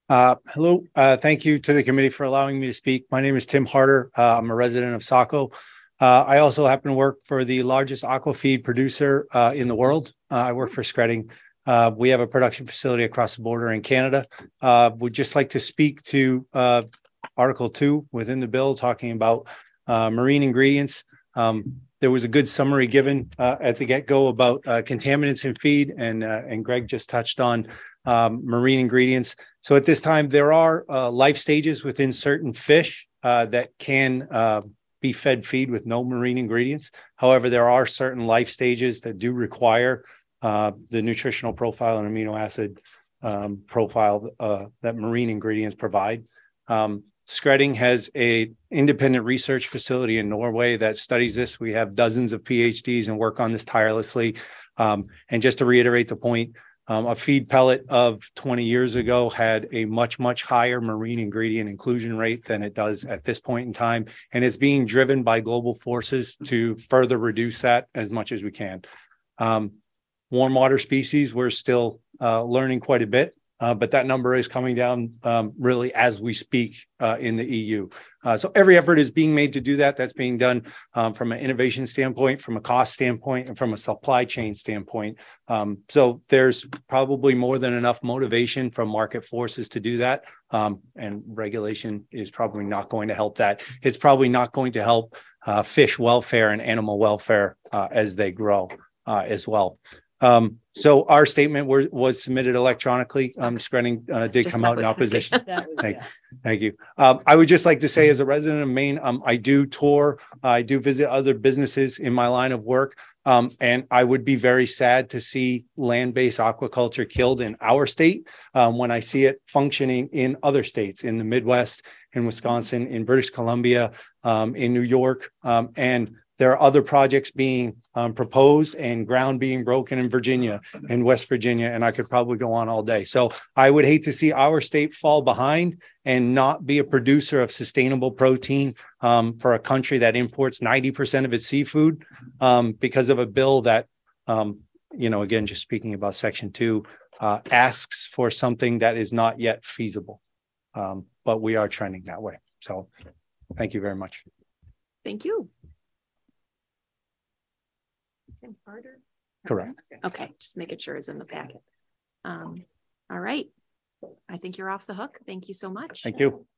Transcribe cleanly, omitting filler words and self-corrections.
Hello. Thank you to the committee for allowing me to speak. My name is Tim Harder. I'm a resident of Saco. I also happen to work for the largest aquafeed producer in the world. I work for Skretting. We have a production facility across the border in Canada. Would just like to speak to Article 2 within the bill talking about marine ingredients. There was a good summary given at the get-go about contaminants in feed, and Greg just touched on marine ingredients. So at this time, there are life stages within certain fish that can be fed feed with no marine ingredients. However, there are certain life stages that do require the nutritional profile and amino acid profile that marine ingredients provide. Skretting has a independent research facility in Norway that studies this. We have dozens of PhDs and work on this tirelessly. And just to reiterate the point, a feed pellet of 20 years ago had a much, much higher marine ingredient inclusion rate than it does at this point in time. And it's being driven by global forces to further reduce that as much as we can. Warm water species, we're still learning quite a bit. But that number is coming down really as we speak in the EU. So every effort is being made to do that. That's being done from an innovation standpoint, from a cost standpoint, and from a supply chain standpoint. So there's probably more than enough motivation from market forces to do that. And regulation is probably not going to help that. It's probably not going to help fish welfare and animal welfare as they grow as well. So our statement was submitted electronically. Skretting did come out in opposition. Thank you. I would just like to say, as a resident of Maine, I do tour, I do visit other businesses in my line of work. And I would be very sad to see land-based aquaculture killed in our state when I see it functioning in other states, in the Midwest, in Wisconsin, in British Columbia, in New York, and there are other projects being proposed and ground being broken in Virginia and West Virginia, and I could probably go on all day. So I would hate to see our state fall behind and not be a producer of sustainable protein for a country that imports 90% of its seafood because of a bill that, again, just speaking about Section 2, asks for something that is not yet feasible. But we are trending that way. So thank you very much. Thank you. Harder? Correct. Okay, just making sure it's in the packet. All right. I think you're off the hook. Thank you so much. Thank you.